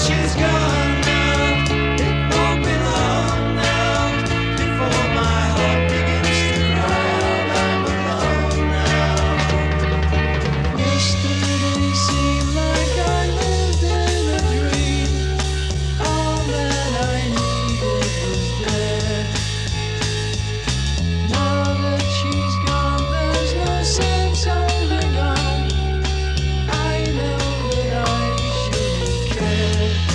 she's gone now. It won't be long now before my heart begins to cry out. I'm alone now. Yesterday seemed like I lived in a dream. All that I needed was there. Now that she's gone, there's no sense holding on. I know that I shouldn't care.